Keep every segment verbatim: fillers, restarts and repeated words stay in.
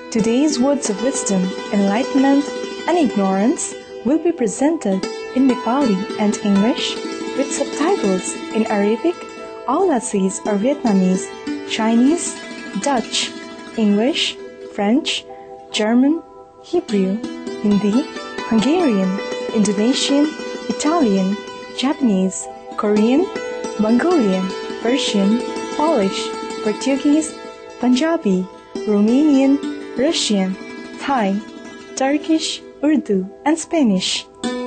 Today's words of wisdom, enlightenment, and ignorance will be presented in Nepali and English with subtitles in Arabic, Aulacese or Vietnamese, Chinese, Dutch, English, French, German, Hebrew, Hindi, Hungarian, Indonesian, Italian, Japanese, Korean, Mongolian, Persian, Polish, Portuguese, Punjabi, Romanian, Russian, Thai, Turkish, Urdu, and Spanish.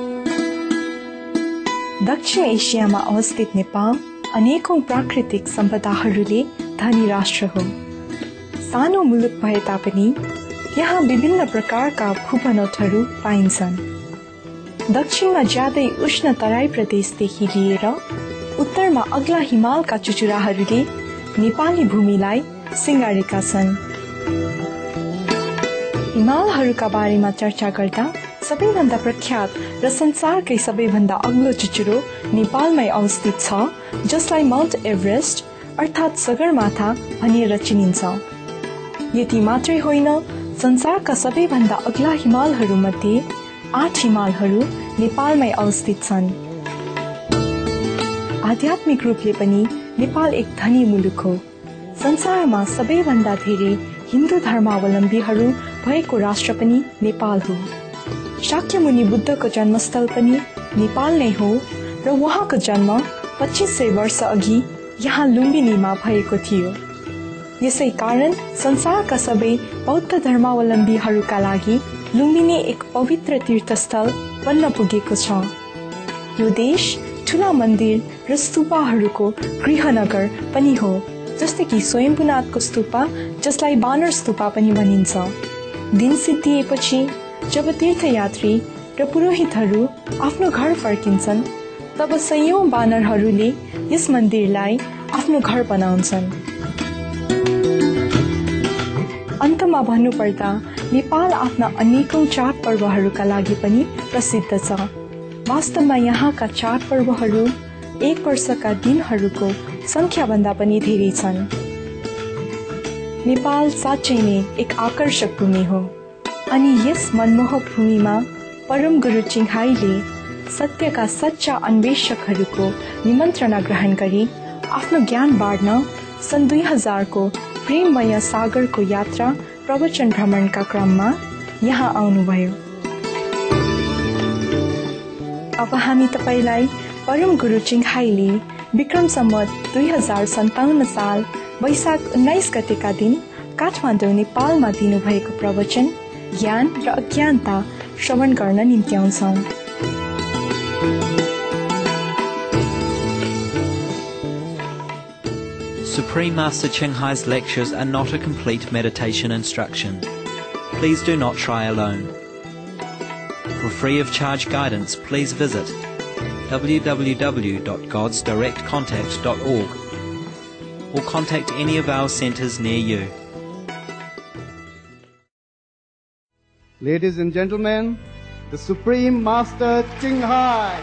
दक्षिण एशियामा अवस्थित नेपाल अनेकौं प्राकृतिक सम्पदाहरूले धनी राष्ट्र हो। सानो मुलुक भए तापनि यहाँ विभिन्न प्रकारका भूबनोटहरू पाइन्छन्। दक्षिणमा ज्यादै उष्ण तराई प्रदेशदेखि लिएर उत्तरमा अग्ला हिमालका चुचुराहरूले नेपाली भूमिलाई सिंगारेका छन्। हिमालहरूका बारेमा चर्चा गर्दा सबैभन्दा प्रख्यात र संसारकै सबैभन्दा अग्लो चुचुरो नेपालमै अवस्थित छ, जसलाई माउन्ट एभरेस्ट अर्थात् सगरमाथा भनिएर चिनिन्छ। यति मात्रै होइन, संसारका सबैभन्दा अग्ला हिमालहरूमध्ये आठ हिमालहरू नेपालमै अवस्थित छन्। आध्यात्मिक रूपले पनि नेपाल एक धनी मुलुक हो। संसारमा सबैभन्दा धेरै हिन्दू धर्मावलम्बीहरू भएको राष्ट्र पनि नेपाल हो। शाक्यमुनि बुद्धको जन्मस्थल पनि नेपाल नै हो र उहाँको जन्म पच्चीस सय वर्ष अघि यहाँ लुम्बिनीमा भएको थियो। यसै कारण संसारका सबै बौद्ध धर्मावलम्बीहरूका लागि लुम्बिनी एक पवित्र तीर्थस्थल बन्न पुगेको छ। यो देश ठूला मन्दिर र स्तूपहरूको गृहनगर पनि हो, जस्तै कि स्वयम्भूनाथको स्तूपा, जसलाई बानर स्तूपा पनि भनिन्छ। दिन सिद्धिएपछि जब तीर्थयात्री र पुरोहितहरू आफ्नो घर फर्किन्छन्, तब सयौं बानरहरूले यस मन्दिरलाई आफ्नो घर बनाउँछन्। अन्तमा भन्नुपर्दा नेपाल आफ्ना अनेकौं चाडपर्वहरूका लागि पनि प्रसिद्ध छ। वास्तवमा यहाँका चाडपर्वहरू एक वर्षका दिनहरूको संख्याभन्दा पनि धेरै छन्। नेपाल साँच्चै नै एक आकर्षक भूमि हो अनि यस मनमोहक भूमिमा परम गुरु चिङ्हाईले सत्यका सच्चा अन्वेषकहरूको निमन्त्रणा ग्रहण गरी आफ्नो ज्ञान बाँड्न सन् दुई हजारको प्रेममय सागरको यात्रा प्रवचन भ्रमणका क्रममा यहाँ आउनुभयो। अब हामी तपाईलाई परम गुरु चिङ्हाईले विक्रम सम्वत दुई हजार सन्ताउन्न साल वैशाख उन्नाइस गतेका दिन काठमाडौँ नेपालमा दिनुभएको प्रवचन ज्ञान र अज्ञानता श्रवण गर्न निम्ति आउँछौं। Supreme Master Ching Hai's lectures are not a complete meditation instruction. Please do not try alone. For free of charge guidance, please visit w w w dot gods direct contact dot org or contact any of our centers near you. Ladies and gentlemen, the Supreme Master Ching Hai.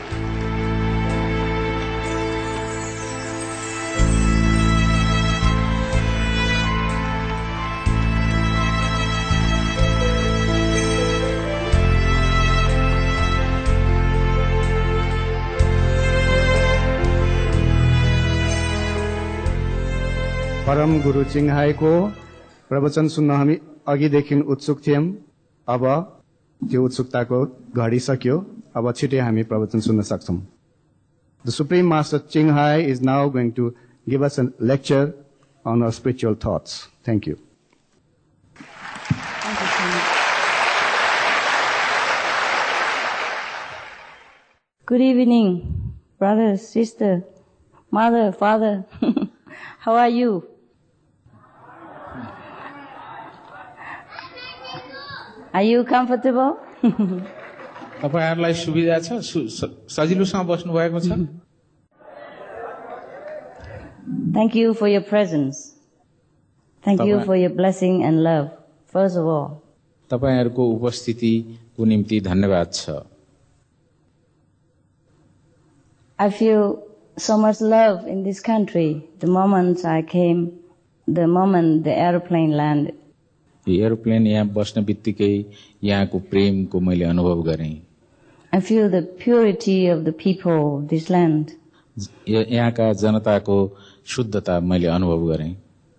परम गुरु चिङ्हाई को प्रवचन सुन्न हामी अघिदेखि उत्सुक थियौं। अब त्यो उत्सुकताको घडी सक्यो। अब छिटै हामी प्रवचन सुन्न सक्छौं। The Supreme Master Ching Hai is now going to give us a lecture on our spiritual thoughts. Thank you. Thank you so much. Good evening, brother, sister, mother, father. How are you? Are you comfortable? तपाईहरुलाई सुविधा छ, सजिलोसँग बस्नु भएको छ? Thank you for your presence. Thank you for your blessing and love. First of all, तपाईहरुको उपस्थितिको निम्ति धन्यवाद छ। I feel so much love in this country the moment I came, the moment the airplane landed. यो aeroplane यहाँ बस्ने बित्तिकै यहाँको प्रेमको मैले अनुभव गरेँ। I feel the purity of the people of this land. यहाँका जनताको शुद्धता मैले अनुभव गरेँ।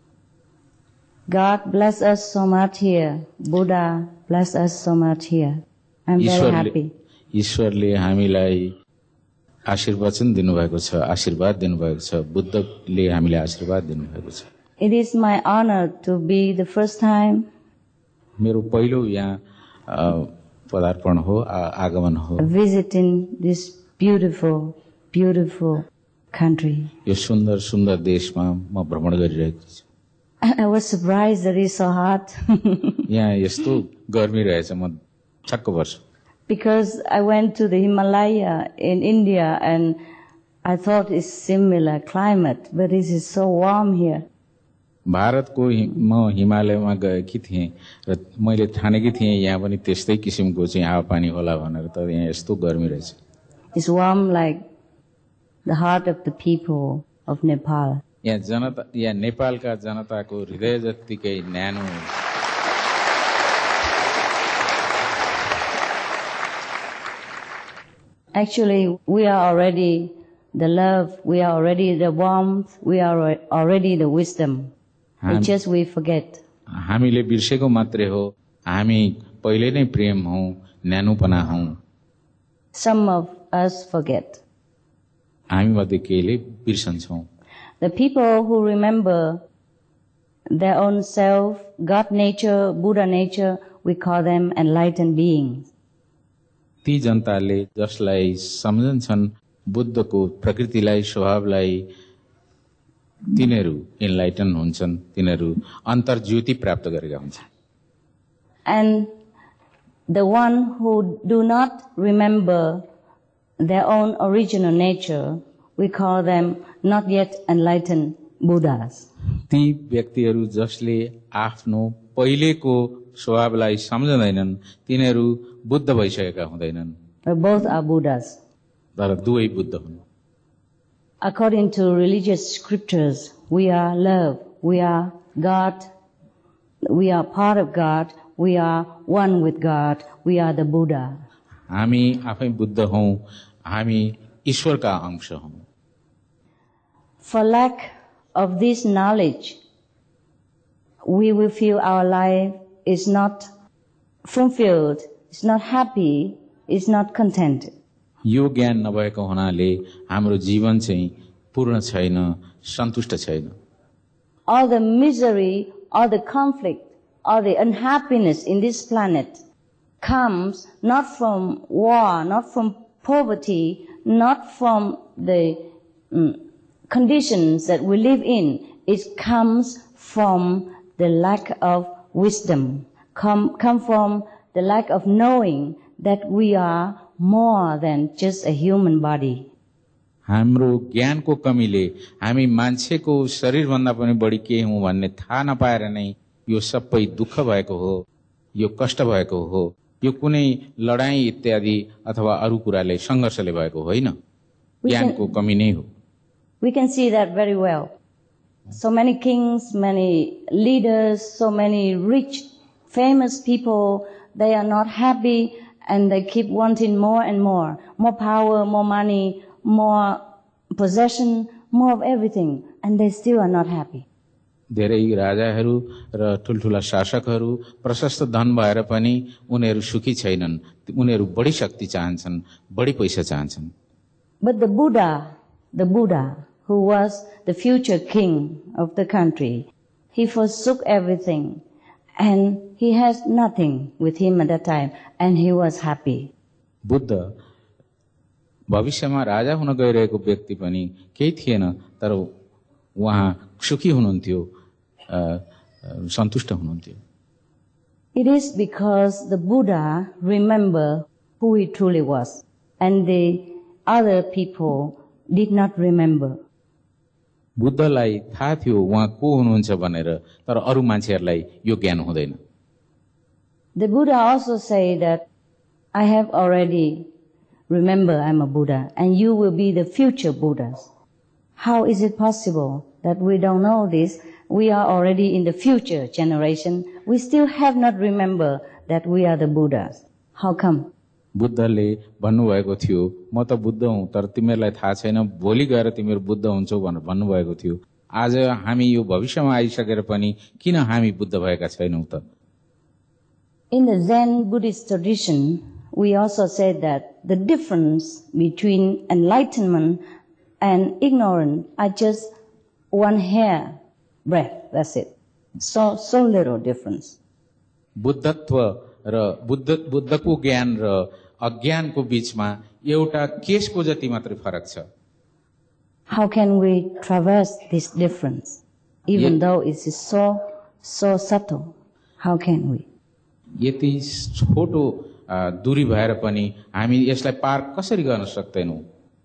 God bless us so much here. Buddha bless us so much here. I'm very happy. ईश्वरले हामीलाई आशीर्वचन दिनुभएको छ, आशीर्वाद दिनुभएको छ, बुद्धले हामीलाई आशीर्वाद दिनुभएको छ। It is my honor to be the first time. मेरो पहिलो यहाँ पदार्पण हो, आगमन हो। Visiting this beautiful, beautiful country. यो सुन्दर सुन्दर देशमा म भ्रमण गरिरहेको छु। I was surprised that it's so hot. यहाँ यस्तो गर्मी रहेछ, म छक्क पर्छु। Because I went to the Himalaya in India and I thought it's similar climate, but this is so warm here. भारतको म हिमालयमा गएकी थिएँ र मैले ठानेकी थिएँ यहाँ पनि त्यस्तै किसिमको चाहिँ हावापानी होला भनेर, तर यहाँ यस्तो गर्मी रहेछ। It's warm like the heart of the people of Nepal. यहाँ जनता, यहाँ नेपालका जनताको हृदय जत्तिकै न्यानो। Actually, we are already the love, we are already the warmth, we are already the wisdom. It's just we forget. हामीले बिर्सेको मात्रै हो, हामी पहिले नै प्रेम हौ, न्यानोपना हौ। Some of us forget. हामी मध्ये केहीले बिर्सन्छौँ। The people who remember their own self, God nature, Buddha nature, we call them enlightened beings. ती जनताले जसलाई सम्झन्छन् बुद्धको प्रकृतिलाई, स्वभावलाई, तिनीहरू इनलाइटन हुन्छन्, तिनीहरू अन्तर्ज्योति प्राप्त गरेका हुन्छन्। And the one who do not remember their own original nature, we call them not yet enlightened Buddhas. ती व्यक्तिहरू जसले आफ्नो पहिलेको स्वभावलाई सम्झदैनन्, तिनीहरू बुद्ध भइसकेका हुँदैनन्। Both are Buddhas. तर दुवै बुद्ध हुन्। According to religious scriptures, we are love, we are God, we are part of God, we are one with God, we are the Buddha. हामी आफै बुद्ध हौं, हामी ईश्वरका अंश हौं। For lack of this knowledge, we will feel our life is not fulfilled, is not happy, is not contented. यो ज्ञान नभएको हुनाले हाम्रो जीवन चाहिँ पूर्ण छैन, सन्तुष्ट छैन। All the misery, all the conflict, all the unhappiness in this planet comes not from war, not from poverty, not from the um, conditions that we live in. It comes from the lack of wisdom, come, come from the lack of knowing that we are more than just a human body. हाम्रो ज्ञानको कमीले हामी मान्छेको शरीर भन्दा पनि बढी के हौं भन्ने थाहा नपाएर नै यो सबै दुःख भएको हो, यो कष्ट भएको हो, यो कुनै लडाई इत्यादि अथवा अरू कुराले संघर्षले भएको होइन, ज्ञानको कमी नै हो। We can see that very well. So many kings, many leaders, so many rich, famous people, they are not happy and they keep wanting more and more. More power, more money, more possession, more of everything. And they still are not happy. धेरै राजाहरू र ठुलठुला शासकहरू प्रशस्त धन भएर पनि उनीहरू सुखी छैनन्, उनीहरू बढी शक्ति चाहन्छन्, बढी पैसा चाहन्छन्। But the Buddha, the Buddha, who was the future king of the country, he forsook everything and he has nothing with him at that time and he was happy. Buddha भविष्यमा राजा हुन गइरहेको व्यक्ति पनि केही थिएन, तर उहाँ सुखी हुनुहुन्थ्यो, सन्तुष्ट हुनुहुन्थ्यो। It is because the Buddha remembered who he truly was and the other people did not remember. बुद्धलाई थाहा थियो उहाँ को हुनुहुन्छ भनेर, तर अरू मान्छेहरूलाई यो ज्ञान हुँदैन। The Buddha also say that I have already remember I'm a Buddha and you will be the future Buddhas. How is it possible that we don't know this? We are already in the future generation we still have not remembered that we are the Buddhas. How come? बुद्धले भन्नुभएको थियो म त बुद्ध हुँ तर तिमीहरूलाई थाहा छैन भोलि गएर तिमीहरू बुद्ध हुन्छौ भनेर भन्नुभएको थियो। आज हामी यो भविष्यमा आइसकेर पनि किन हामी बुद्ध भएका छैनौं त? In the Zen Buddhist tradition, we also said that the difference between enlightenment and ignorance are just one hair breadth. That's it. So, so little difference. बुद्धत्व र बुद्ध बुद्धको ज्ञान र अज्ञानको बीचमा एउटा केशको जति मात्रै फरक छ। How can we traverse this difference, even Ye- though it is so, so subtle? How can we? यति छोटो अ, दूरी भएर पनि हामी यसलाई पार कसरी गर्न सक्दैनौं?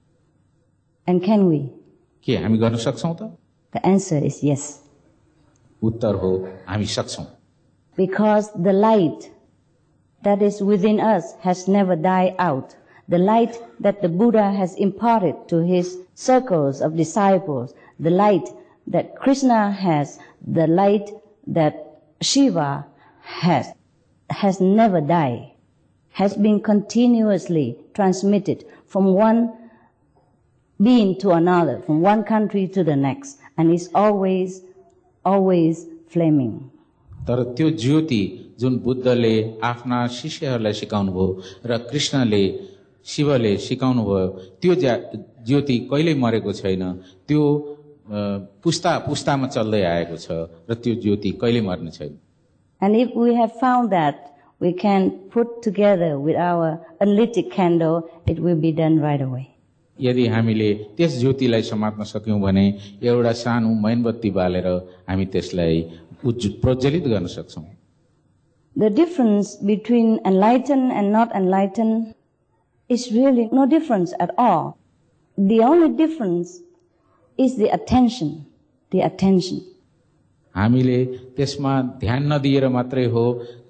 And can we? के हामी गर्न सक्छौं त? The answer is yes. उत्तर हो हामी सक्छौं। Because the light that is within us has never died out. The light that the Buddha has imparted to his circles of disciples, the light that Krishna has, the light that Shiva has, has never died, has been continuously transmitted from one being to another, from one country to the next, and is always, always flaming. तर त्यो ज्योति जुन बुद्धले आफ्ना शिष्यहरूलाई सिकाउनु भयो र कृष्णले शिवले सिकाउनु भयो त्यो ज्योति कहिल्यै मरेको छैन। त्यो पुस्ता पुस्तामा चल्दै आएको छ र त्यो ज्योति कहिल्यै मर्ने छैन। And if we have found that, we can put together with our unlit candle, it will be done right away. यदि हामीले त्यस ज्योतिलाई समात्न सक्यौं भने एउटा सानो मैनबत्ती बालेर हामी त्यसलाई प्रज्वलित गर्न सक्छौं। The difference between enlightened and not enlightened is really no difference at all. The only difference is the attention, the attention. हामीले त्यसमा ध्यान नदिएर मात्रै हो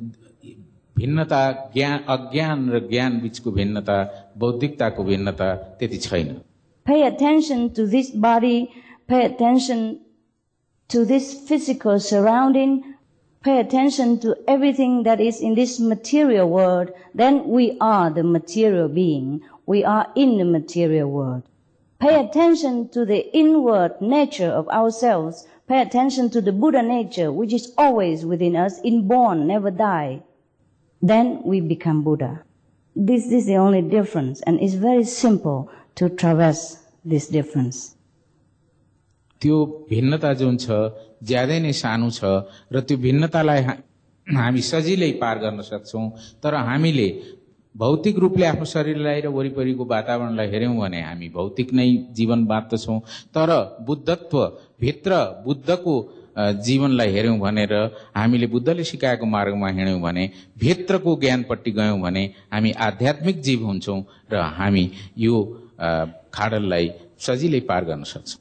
भिन्नता ज्ञान अज्ञान र ज्ञान बीचको भिन्नता बौद्धिकताको भिन्नता त्यति छैन। Pay attention to this body, pay attention to this physical surrounding, pay attention to everything that is in this material world, then we are the material being. We are in the material world. Pay attention to the inward nature of ourselves. Pay attention to the Buddha nature, which is always within us, inborn, never die. Then we become Buddha. This, this is the only difference, and it's very simple to traverse this difference. त्यो भिन्नता जुन छ ज्यादै नै सानो छ र त्यो भिन्नतालाई हामी सजिलै पार गर्न सक्छौं। तर हामीले भौतिक रूपले आफ्नो शरीरलाई र वरिपरिको वातावरणलाई हेर्यौं भने हामी भौतिक नै जीवन बाँच्दछौं। तर बुद्धत्व भित्र बुद्धको जीवनलाई हेर्यौं भनेर हामीले बुद्धले सिकाएको मार्गमा हिँड्यौं भने भित्रको ज्ञानपट्टि गयौं भने हामी आध्यात्मिक जीव हुन्छौं र हामी यो खाडललाई सजिलै पार गर्न सक्छौं।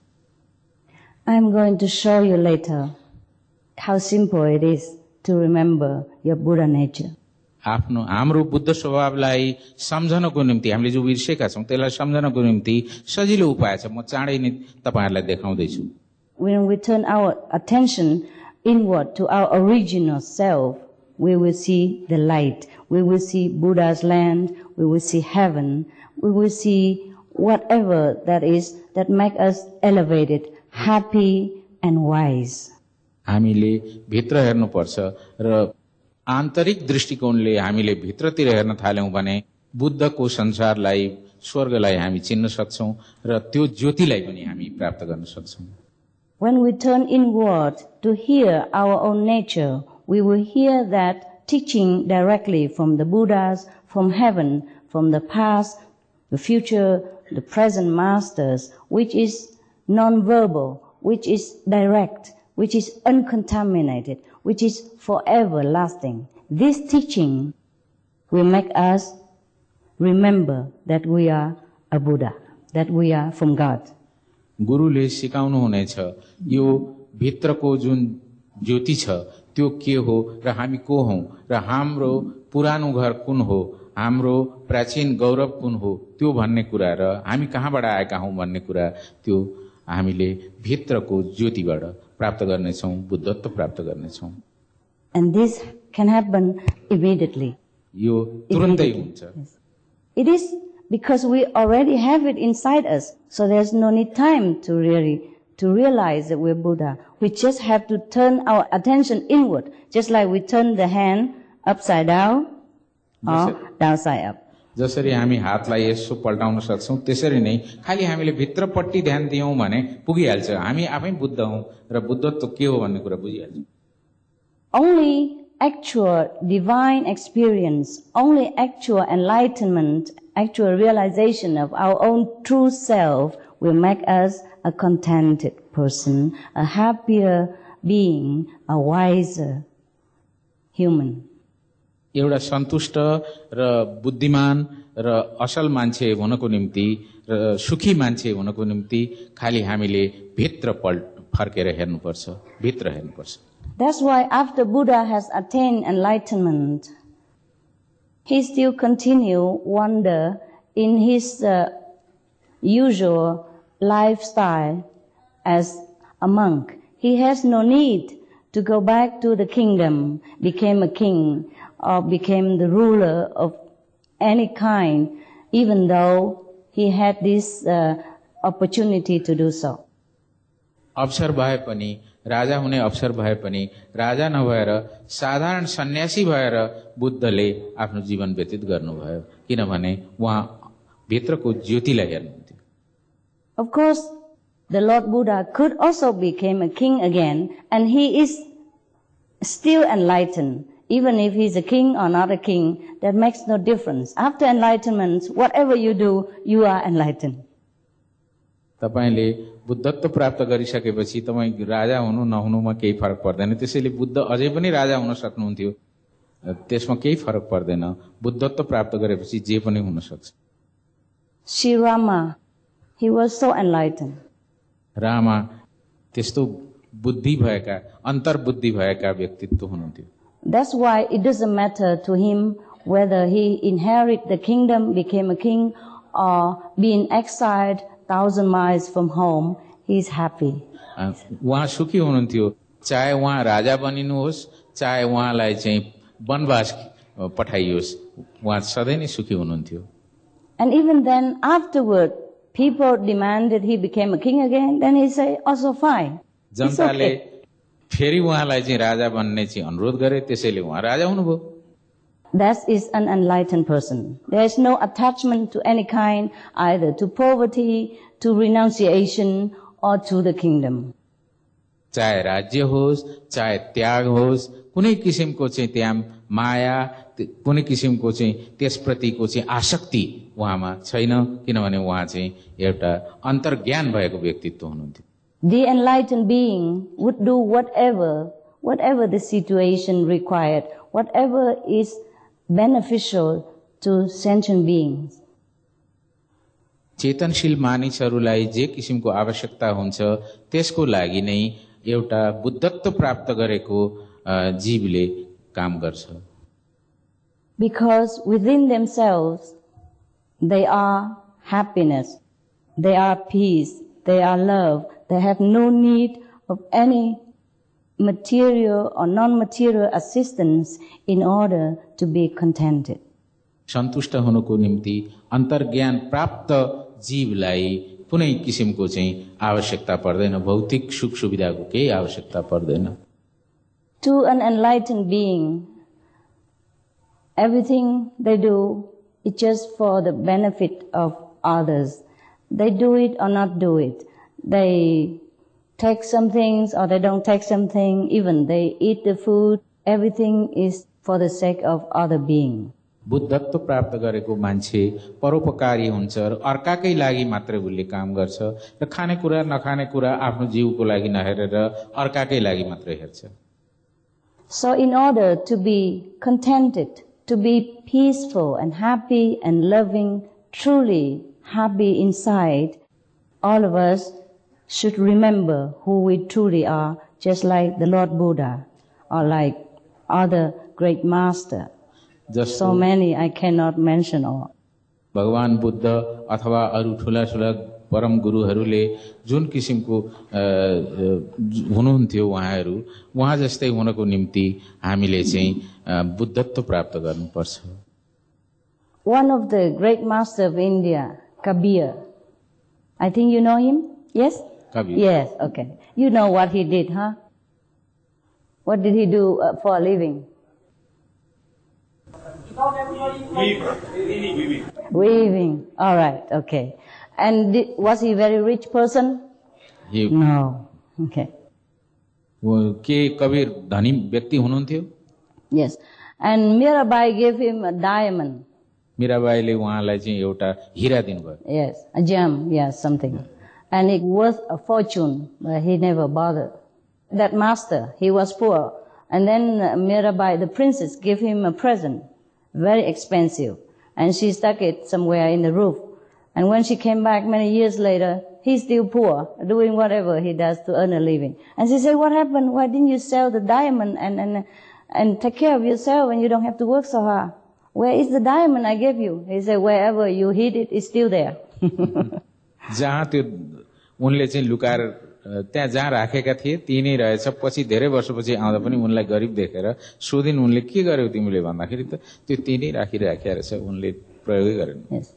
I'm going to show you later how simple it is to remember your Buddha nature. आफ्नो हाम्रो बुद्ध स्वभावलाई सम्झनको निम्ति हामीले जो बिर्सेका छौं त्यसलाई सम्झनको निम्ति सजिलो उपाय छ। म चाँडै नै तपाईहरुलाई देखाउँदै छु। When we turn our attention inward to our original self, we will see the light. We will see Buddha's land. We will see heaven. We will see whatever that is that make us elevated, happy and wise. हामीले भित्र हेर्नु पर्छ र आन्तरिक दृष्टिकोणले हामीले भित्रतिर हेर्न थाल्यौं भने बुद्धको संसारलाई स्वर्गलाई हामी चिन्न सक्छौं र त्यो ज्योतिलाई पनि हामी प्राप्त गर्न सक्छौं। When we turn inward to hear our own nature, we will hear that teaching directly from the Buddhas, from heaven, from the past, the future, the present masters, which is non-verbal, which is direct, which is uncontaminated, which is forever lasting. This teaching will make us remember that we are a Buddha, that we are from God. गुरुले सिकाउनु हुनेछ यो भित्रको जुन ज्योति छ त्यो के हो र हामी को हौं र हाम्रो पुरानो घर कुन हो, हाम्रो प्राचीन गौरव कुन हो त्यो भन्ने कुरा र हामी कहाँबाट आएका हौं भन्ने कुरा त्यो हामीले भित्रको ज्योतिबाट प्राप्त गर्नेछौं, बुद्धत्व प्राप्त गर्नेछौं। And this can happen immediately. यो तुरन्तै हुन्छ. It is because we already have it inside us. So there's no need time to really to realize that we're Buddha. We just have to turn our attention inward, just like we turn the hand upside down or downside up. जसरी हामी हातलाई यसो पल्टाउन सक्छौं त्यसरी नै खाली हामीले भित्रपट्टि ध्यान दियौं भने पुगिहाल्छ. हामी आफै बुद्ध हौं र बुद्धत्व के हो भन्ने कुरा बुझिहाल्छौं. Only actual divine experience, only actual enlightenment, actual realization of our own true self will make us a contented person, a happier being, a wiser human. एउटा सन्तुष्ट र बुद्धिमान र असल मान्छे हुनको निम्ति र सुखी मान्छे हुनको निम्ति खाली हामीले भित्र पल्ट फर्केर हेर्नुपर्छ, भित्र हेर्नुपर्छ. That's why after Buddha has attained enlightenment, he still continue wander in his uh, usual lifestyle as a monk. He has no need to go back to the kingdom, became a king, or became the ruler of any kind, even though he had this uh, opportunity to do so. अवसर भए पनि राजा हुने अवसर भए पनि राजा नभएर साधारण सन्यासी भएर बुद्धले आफ्नो जीवन व्यतीत गर्नुभयो किनभने उहाँ भित्रको ज्योतिलाई हेर्नुहुन्थ्यो. Of course, the Lord Buddha could also become a king again, and he is still enlightened. Even if he's a king or not a king, that makes no difference. After enlightenment, whatever you do, you are enlightened. तपाईले बुद्धत्व प्राप्त गरिसकेपछि तपाई राजा हुनु नहुनुमा केही फरक पर्दैन. त्यसैले बुद्ध अझै पनि राजा हुन सक्नुहुन्थ्यो, त्यसमा केही फरक पर्दैन. बुद्धत्व प्राप्त गरेपछि जे पनि हुन सक्छ. Sri Rama, he was so enlightened. Rama त्यस्तो बुद्धि भएका अन्तर्बुद्धि भएका व्यक्तित्व हुनुहुन्थ्यो. That's why it doesn't matter to him whether he inherit the kingdom, became a king, or being exiled thousand miles from home, he is happy. उहाँ सुखी हुनुहुन्थ्यो, चाहे उहाँ राजा बनिनुहोस् चाहे उहाँलाई चाहिँ वनवास पठाइयोस्, उहाँ सधैँ नै सुखी हुनुहुन्थ्यो. And even then afterward, people demanded he became a king again, then he say also fine. जनताले फेरि उहाँलाई चाहिँ राजा बन्ने चाहिँ अनुरोध गरे, त्यसैले उहाँ राजा हुनुभयो. That is an enlightened person. There is no attachment to any kind, either to poverty, to renunciation, or to the kingdom. चाहे राज्य होस्, चाहे त्याग होस्, कुनै किसिमको चाहिँ त्यहाँ माया, कुनै किसिमको चाहिँ त्यसप्रतिको चाहिँ आसक्ति उहाँमा छैन, किनभने उहाँ चाहिँ एउटा अन्तर्ज्ञान भएको व्यक्तित्व हुनुहुन्थ्यो. The enlightened being would do whatever, whatever the situation required, whatever is beneficial to sentient beings. चेतनशील मानिसहरूलाई जे किसिमको आवश्यकता हुन्छ त्यसको लागि नै एउटा बुद्धत्व प्राप्त गरेको जीवले काम गर्छ. Because within themselves they are happiness, they are peace, they are love. They have no need of any material or non-material assistance in order to be contented. सन्तुष्ट हुनुको निम्ति अन्तर्ज्ञान प्राप्त जीवलाई कुनै किसिमको चाहिँ आवश्यकता पर्दैन, भौतिक सुख सुविधाको केही आवश्यकता पर्दैन. To an enlightened being, everything they do is just for the benefit of others. They do it or not do it. They take some things or they don't take something, even they eat the food, everything is for the sake of other being. बुद्धत्व प्राप्त गरेको मान्छे परोपकारी हुन्छ र अर्काकै लागि मात्रै उसले काम गर्छ र खानेकुरा नखानेकुरा आफ्नो जीवको लागि नहेरेर अर्काकै लागि मात्रै हेर्छ. So in order to be contented, to be peaceful and happy and loving, truly happy inside, all of us should remember who we truly are, just like the Lord Buddha or like other great master. Just so many I cannot mention all. भगवान बुद्ध अथवा अरू ठुला ठुला परम गुरुहरूले जुन किसिमको हुनुहुन्थ्यो उहाँहरू उहाँ जस्तै हुनको निम्ति हामीले चाहिँ बुद्धत्व प्राप्त गर्नुपर्छ. One of the great masters of India, Kabir. I think you know him? Yes? Kabir. Yes, okay. You know what he did, huh? What did he do uh, for a living? Weaving. Weaving. All right, okay. And did, was he a very rich person? He, no. Okay. के कबीर धनी व्यक्ति हुनुहुन्थ्यो? Yes. And Mirabai gave him a diamond. मीराबाईले उहाँलाई चाहिँ एउटा हीरा दिनुभयो. Yes, a gem, yes, something. And it worth a fortune, but he never bothered. That master, he was poor. And then Mirabai, the princess, gave him a present, very expensive. And she stuck it somewhere in the roof. And when she came back many years later, he's still poor, doing whatever he does to earn a living. And she said, what happened? Why didn't you sell the diamond and, and, and take care of yourself and you don't have to work so hard? Where is the diamond I gave you? He said, wherever you hid it, it's still there. जहाँ त्यो उनले चाहिँ लुकाएर त्यहाँ जहाँ राखेका थिए त्यही नै रहेछ. पछि धेरै वर्षपछि आउँदा पनि उनलाई गरिब देखेर सोधिन् उनले के गर्यौ तिमीले भन्दाखेरि त त्यो त्यही नै राखिराखेका रहेछ. उनले प्रयोगै गरेन. Yes.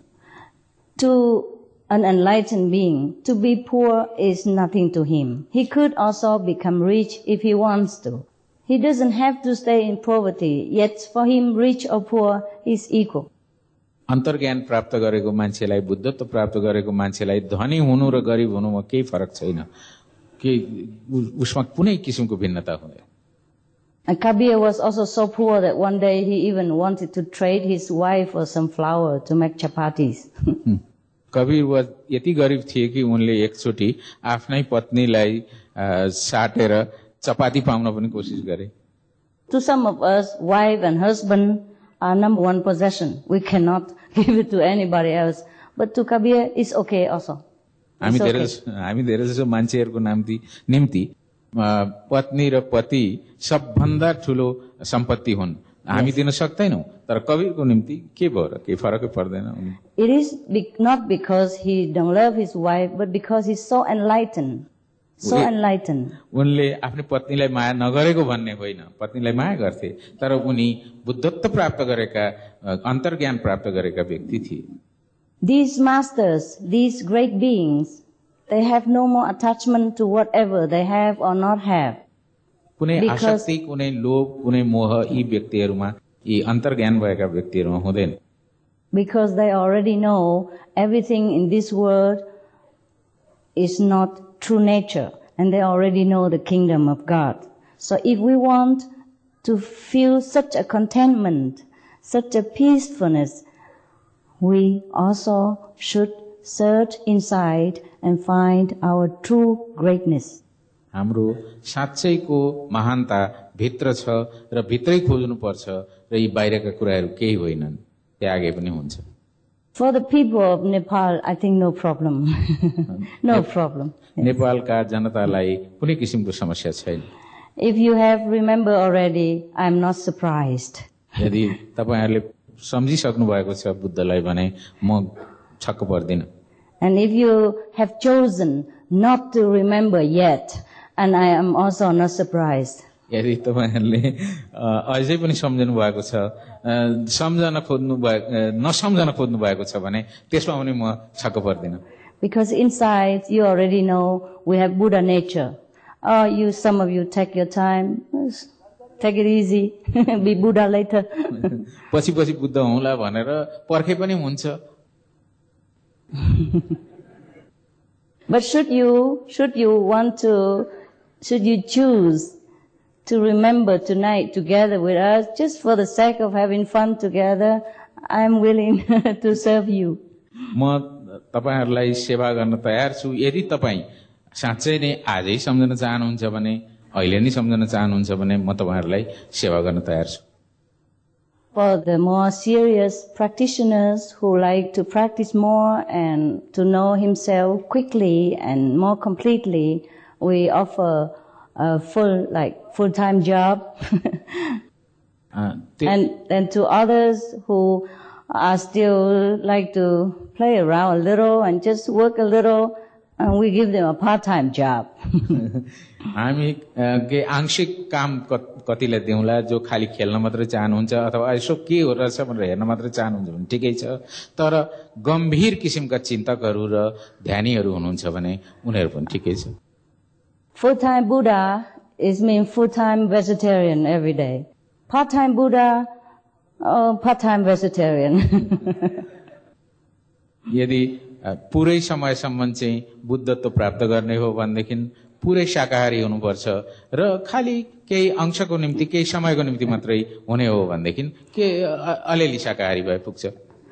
To an enlightened being, to be poor is nothing to him. He could also become rich if he wants to. He doesn't have to stay in poverty, yet for him, rich or poor is equal. अन्तर्ज्ञान प्राप्त गरेको मान्छेलाई बुद्धत्व प्राप्त गरेको मान्छेलाई धनी हुनु र गरिब हुनुमा केही फरक छैन. के उसमा कुनै किसिमको भिन्नता हुँदैन. And Kabir was also so poor that one day he even wanted to trade his wife for some flour to make chapatis. Kabir वा यति गरिब थिए कि उनले एकचोटि आफ्नै पत्नीलाई साटेर चपाती पाउन पनि कोसिस गरे. To some of us, wife and husband are number one possession. We cannot give it to anybody else. But to Kabir, it's okay also. हामी धेरै हामी धेरै जसो मान्छेहरूको नाम्ति निम्ति पत्नी र पति सबभन्दा ठुलो सम्पत्ति हुन्. हामी दिन सक्दैनौं. तर कबीरको निम्ति के भयो र केही फरकै पर्दैन. It is not because he don't love his wife, but because he's so enlightened. So enlightened. उनले आफ्नो पत्नीलाई माया नगरेको भन्ने होइन. पत्नीलाई माया गर्थे तर उनी बुद्धत्व प्राप्त गरेका अन्तर्ज्ञान प्राप्त गरेका व्यक्ति थिए. These masters, these great beings, they have no more attachment to whatever they have or not have. कुनै आसक्ति, कुनै लोभ, कुनै मोह यी व्यक्तिहरुमा यी अन्तर्ज्ञान भएका व्यक्तिहरुमा हुँदैन. Because they already know everything in this world is not true nature, and they already know the kingdom of God. So if we want to feel such a contentment, such a peacefulness, we also should search inside and find our true greatness. हाम्रो साँच्चैको महानता भित्र छ र भित्रै खोज्नु पर्छ र यी बाहिरका कुराहरू केही होइनन्. त्यागे पनि हुन्छ. For the people of Nepal, I think no problem. no problem. नेपालका जनतालाई कुनै किसिमको समस्या छैन. If you have remembered already, I am not surprised. यदि तपाईहरुले सम्झिसक्नु भएको छ बुद्धलाई भने म छक्क पर्दिन. And if you have chosen not to remember yet, and I am also not surprised. यदि तपाईहरुले अझै पनि सम्झनु भएको छ, सम्झन खोज्नु भएको नसम्झन खोज्नु भएको छ भने त्यसमा पनि म छक्क पर्दिन. Because inside you already know we have Buddha nature. Oh, you some of you take your time, take it easy, be Buddha later. पछि पछि बुद्ध हुँला भनेर पर्खे पनि हुन्छ. But should you should you want to should you choose to remember tonight together with us just for the sake of having fun together, I am willing to serve you. म तपाईहरुलाई सेवा गर्न तयार छु. यदि तपाई साँच्चै नै आजै सम्झन चाहनुहुन्छ भने, अहिले नै सम्झन चाहनुहुन्छ भने म तपाईहरुलाई सेवा गर्न तयार छु. For the more serious practitioners who like to practice more and to know himself quickly and more completely, we offer a full, like, full-time job. uh, and, and to others who are still like to play around a little and just work a little, and we give them a part-time job. हामी के आंशिक काम कतिलाई दिउँला जो खाली खेल्न मात्रै चाहनुहुन्छ अथवा यसो के हो रहेछ भनेर हेर्न मात्रै चाहनुहुन्छ भने ठिकै छ, तर गम्भीर किसिमका चिन्तकहरू र ध्यानीहरू हुनुहुन्छ भने उनीहरू पनि ठिकै छ। Full-time Buddha is mean full-time vegetarian every day. Part-time Buddha, oh, part-time vegetarian. यदि पुरै समयसम्म चाहिँ बुद्धत्व प्राप्त गर्ने हो भनेदेखि पुरै शाकाहारी हुनुपर्छ र खाली केही अंशको निम्ति केही समयको निम्ति मात्रै हुने हो भनेदेखि के अलिअलि शाकाहारी भए पुग्छ।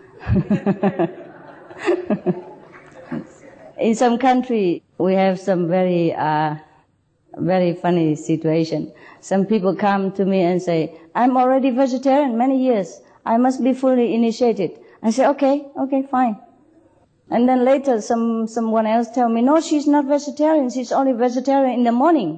In some country we have some very uh, very funny situation. Some people come to me and say, I'm already vegetarian many years, I must be fully initiated. I say, okay, okay, fine. And then later some someone else tell me, no, she's not vegetarian, she's only vegetarian in the morning.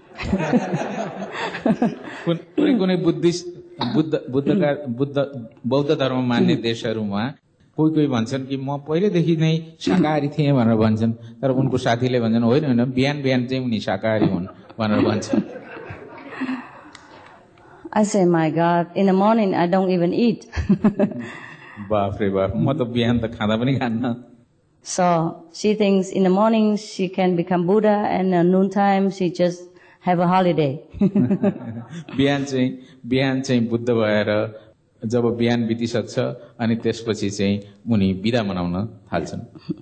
कुनै कुनै Buddhist Buddha बुद्धका Buddha बौद्ध धर्म मान्ने देशहरूमा कोही कोही भन्छन् कि म पहिलेदेखि नै शाकाहारी थिएँ भनेर भन्छन्, तर उनको साथीले भन्छन् होइन होइन बिहान बिहान चाहिँ उनी शाकाहारी हुन् भनेर भन्छन्। I say, my God, in the morning I don't even eat. बाफ रे बाफ, म त बिहान त खाँदा पनि खान्न। So she thinks in the morning she can become Buddha, and at noontime she just have a holiday. बिहान चाहिँ बिहान चाहिँ बुद्ध भएर जब बिहान बितिसक्छ अनि त्यसपछि चाहिँ उनी बिदा मनाउन थाल्छन्।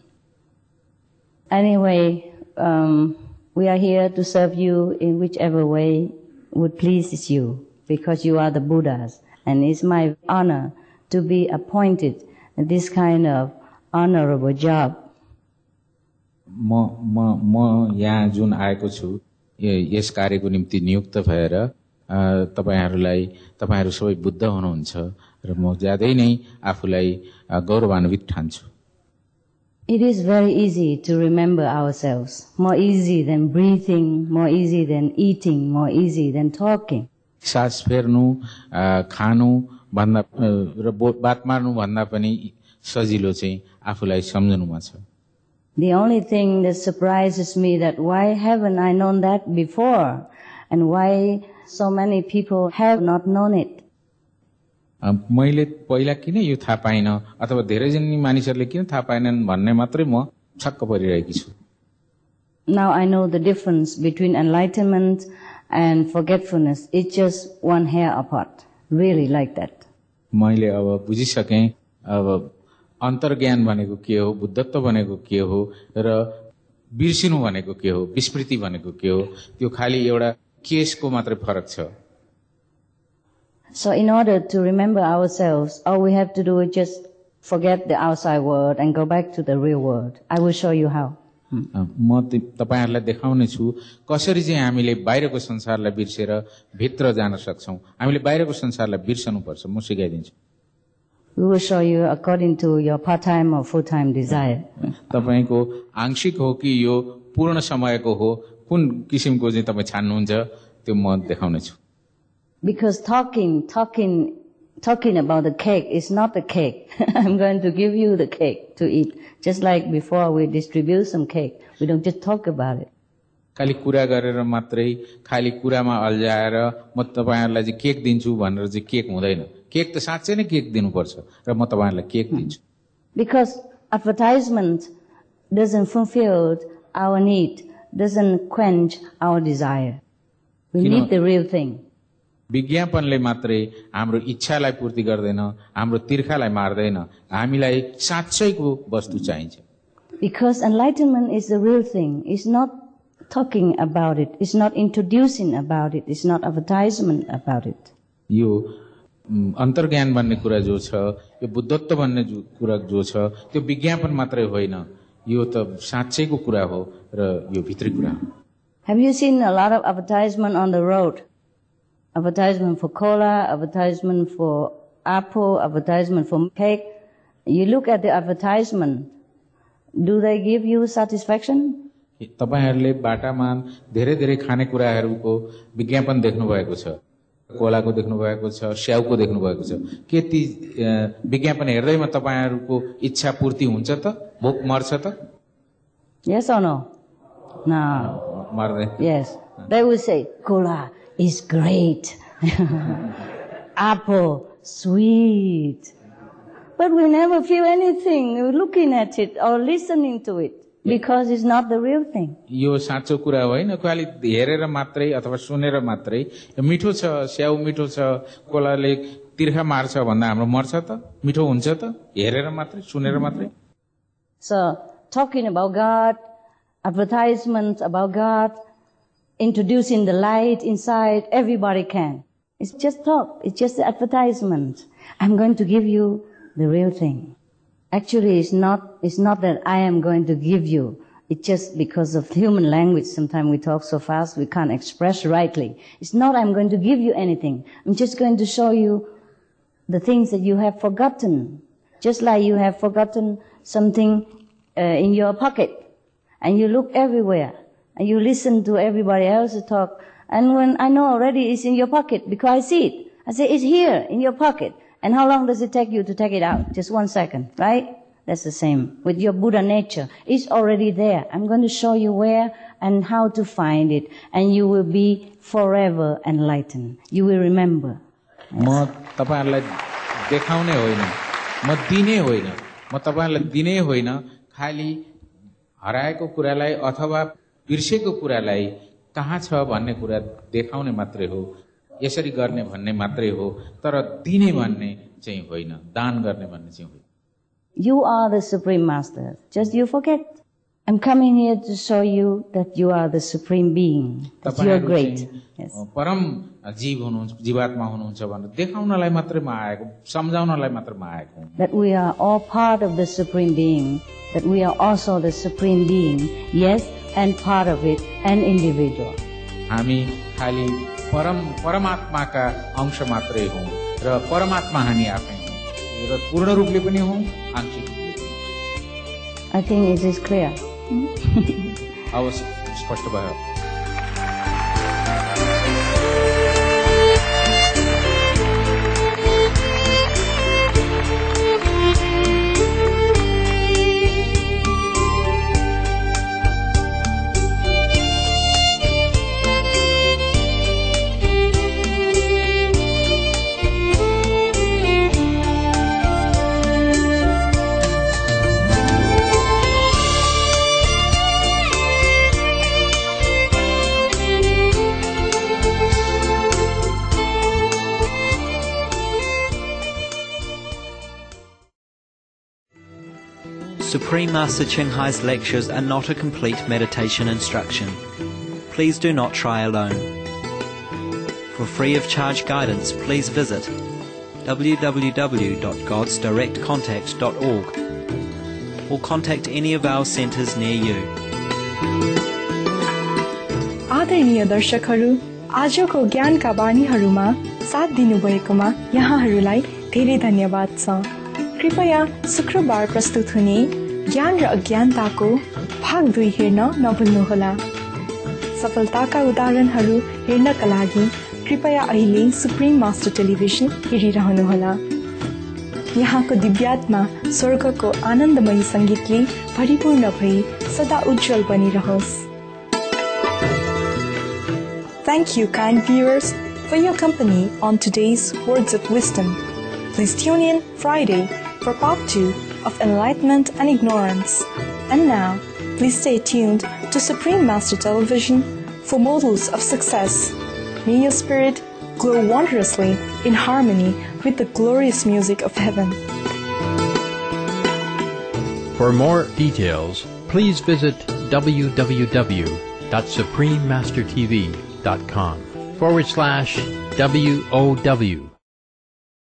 Anyway, um, we are here to serve you in whichever way would please you, because you are the Buddhas, and it's my honor to be appointed in this kind of honorable job. म म म यहाँ जुन आएको छु यस कार्यको निम्ति नियुक्त भएर तपाईहरुलाई तपाईहरु सबै बुद्ध हुनुहुन्छ र म ज्यादै नै आफुलाई गौरवान्वित ठान्छु। It is very easy to remember ourselves, more easy than breathing, more easy than eating, more easy than talking. सास फेर्नु खानु भन्दा र बात मार्नु भन्दा पनि सजिलो चाहिँ आफुलाई सम्झनुमा छ। The only thing that surprises me that why haven't I known that before, and why so many people have not known it. मैले पहिला किन यो थाहा पाइन अथवा धेरै जन मानिसहरूले किन थाहा पाएनन् भन्ने मात्रै म छक्क परिरहेकी छु। Now I know the difference between enlightenment and forgetfulness. It's just one hair apart, really like that. मैले अब बुझिसकेँ अब अन्तर्ज्ञान भनेको के हो, बुद्धत्व भनेको के हो र बिर्सिनु भनेको के हो, विस्मृति भनेको के हो, त्यो खाली एउटा केसको मात्रै फरक छ। So in order to remember ourselves, all we have to do is just forget the outside world and go back to the real world. I will show you how. म तपाईहरुलाई देखाउने छु कसरी चाहिँ हामीले बाहिरको संसारलाई बिर्सेर भित्र जान सक्छौं। हामीले बाहिरको संसारलाई बिर्सनु पर्छ, म सिकाइदिन्छु। We will show you according to your part-time or full-time desire. तपाईको आंशिक हो कि यो पूर्ण समयको हो, कुन किसिमको चाहिँ तपाई छान्नुहुन्छ त्यो म देखाउने छु। Because talking, talking, talking about the cake is not the cake. I'm going to give you the cake to eat. Just like before we distribute some cake. We don't just talk about it. खाली कुरा गरेर मात्रै खाली कुरामा अल्झाएर म तपाईहरुलाई चाहिँ cake दिन्छु भनेर चाहिँ केक हुँदैन। केक त साच्चै नै केक दिनुपर्छ र म तपाईहरुलाई केक दिन्छु। Because advertisement doesn't fulfill our need, doesn't quench our desire. We need the real thing. विज्ञापनले मात्रै हाम्रो इच्छालाई पूर्ति गर्दैन, हाम्रो तिर्खालाई मार्दैन, हामीलाई साच्चैको वस्तु चाहिन्छ। Because enlightenment is the real thing. It's not talking about it. It's not introducing about it. It's not advertisement about it. यो अन्तर्ज्ञान भन्ने कुरा जो छ, यो बुद्धत्व भन्ने कुरा जो छ, त्यो विज्ञापन मात्रै होइन, यो त साच्चैको कुरा हो र यो भित्री कुरा हो। Have you seen a lot of advertisement on the road? Advertisement for cola, advertisement for apple, advertisement for cake. You look at the advertisement. Do they give you satisfaction? तपाईहरुले बाटामा धेरै धेरै खाने कुराहरुको विज्ञापन देख्नु भएको छ। कोलाको देख्नु भएको छ, स्याउको देख्नु भएको छ। के ती विज्ञापन हेर्दैमा तपाईहरुको इच्छा पूर्ति हुन्छ त? भोक मर्छ त? Yes or no? No. Marde. Yes. They will say, cola is great. Apple, sweet. But we never feel anything looking at it or listening to it because it's not the real thing. यो साँचो कुरा होइन, खाली हेरेर मात्रै अथवा सुनेर मात्रै मिठो छ, स्याउ मिठो छ, कोलाले तिर्खा मार्छ भन्दा हाम्रो मर्छ त? मिठो हुन्छ त? हेरेर मात्रै, सुनेर मात्रै? So, talking about God, advertisements about God, introducing the light inside, everybody can. It's just talk. It's just advertisement. I'm going to give you the real thing. Actually, it's not, it's not that I am going to give you. It's just because of human language. Sometimes we talk so fast we can't express rightly. It's not I'm going to give you anything. I'm just going to show you the things that you have forgotten. Just like you have forgotten something uh, in your pocket. And you look everywhere. And you listen to everybody else talk. And when I know already it's in your pocket because I see it. I say, it's here in your pocket. And how long does it take you to take it out? Just one second, right? That's the same with your Buddha nature. It's already there. I'm going to show you where and how to find it. And you will be forever enlightened. You will remember. म तपाईहरुलाई देखाउने होइन, म दिने होइन, म तपाईहरुलाई दिने होइन, खाली हराएको कुरालाई अथवा बिर्सेको कुरालाई कहाँ छ भन्ने कुरा देखाउने मात्रै हो, यसरी गर्ने भन्ने मात्रै हो, तर दिने भन्ने चाहिँ होइन, दान गर्ने भन्ने चाहिँ होइन। You are the Supreme Master. Just you forget. I'm coming here to show you that you are the Supreme Being. That you are great. Yes. परम जीव हुनुहुन्छ, जीवात्मा हुनुहुन्छ भनेर देखाउनलाई मात्रै म आएको, सम्झाउनलाई मात्रै म आएको। That we are all part of the Supreme Being. That we are also the Supreme Being. Yes, and part of it, an individual. हामी खाली परम परमात्माका अंश मात्रै हौं र परमात्मा हामी आफै हौं र पूर्ण रूपले पनि हौं, आंशिक रूपले पनि। I think it is clear. अवश्य स्पष्ट भयो। Supreme Master Ching Hai's lectures are not a complete meditation instruction. Please do not try alone. For free of charge guidance, please visit w w w dot gods direct contact dot org or contact any of our centers near you. आदरणीय दर्शकहरू, आजको ज्ञानका बानीहरूमा साथ दिनुभएकोमा यहाँहरूलाई धेरै धन्यवाद छ। कृपया शुक्रबार प्रस्तुत हुने ज्ञान र अज्ञानताको भाग दुई हेर्न नभुल्नुहोला। सफलताका उदाहरणहरू हेर्नका लागि कृपया अहिले सुप्रिम मास्टर टेलिभिजन हेरिरहनुहोला। यहाँको दिव्यात्मा स्वर्गको आनन्दमयी संगीतले परिपूर्ण भई सदा उज्जवल बनिरहोस्। Thank you, kind viewers, for your company on today's Words of Wisdom. Please tune in Friday for part two of Enlightenment and Ignorance. And now, please stay tuned to Supreme Master Television for models of success. May your spirit glow wondrously in harmony with the glorious music of heaven. For more details, please visit w w w dot supreme master t v dot com forward slash W O W.